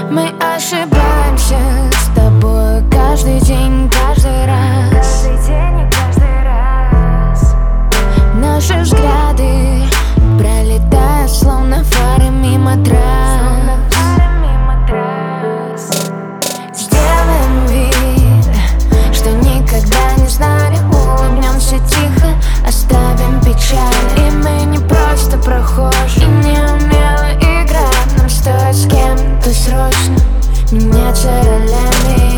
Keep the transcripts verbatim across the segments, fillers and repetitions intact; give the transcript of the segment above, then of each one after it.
Мы ошибаемся с тобой каждый день, каждый раз. Каждый день и каждый раз. Наши взгляды пролетают, словно фары мимо трасс. Словно фары мимо трасс. Сделаем вид, что никогда не знали. Улыбнемся тихо, оставим печаль. И мы не просто прохожие, и не умело играть. Нам стоит с кем-то срочно меняться ролями.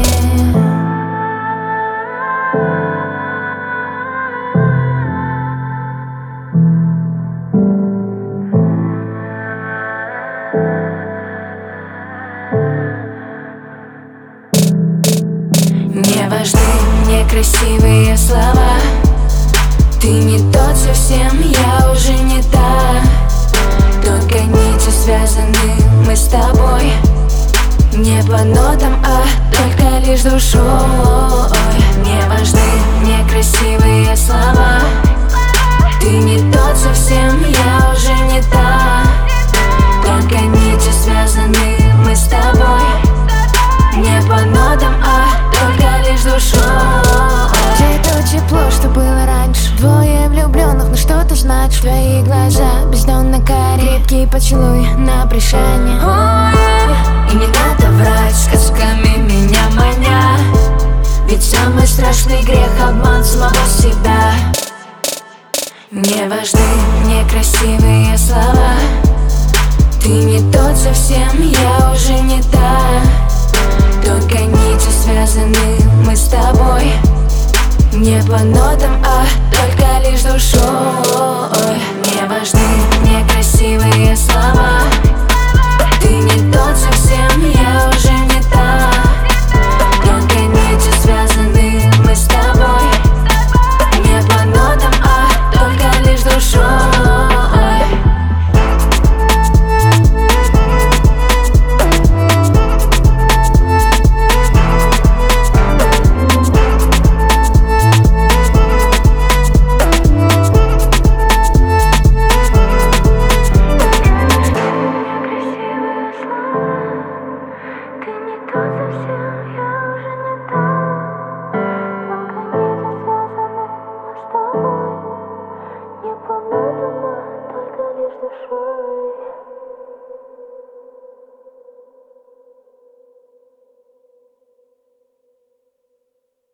Не важны мне красивые слова. Ты не тот совсем, я уже не та. Только нити связаны мы с тобой. Не по нотам, а только лишь душой. Не важны мне красивые слова. Ты не тот совсем, я уже не та. Только нити связаны мы с тобой. Не по нотам, а только лишь душой. Где то тепло, что было раньше? Двое влюбленных, но что-то значит. Твои глаза бездонно карие, крепкий поцелуй на прощание. Oh, yeah. И не надо врать сказками меня маня. Ведь самый страшный грех — обман самого себя. Не важны мне красивые слова. Ты не тот совсем, я уже не та.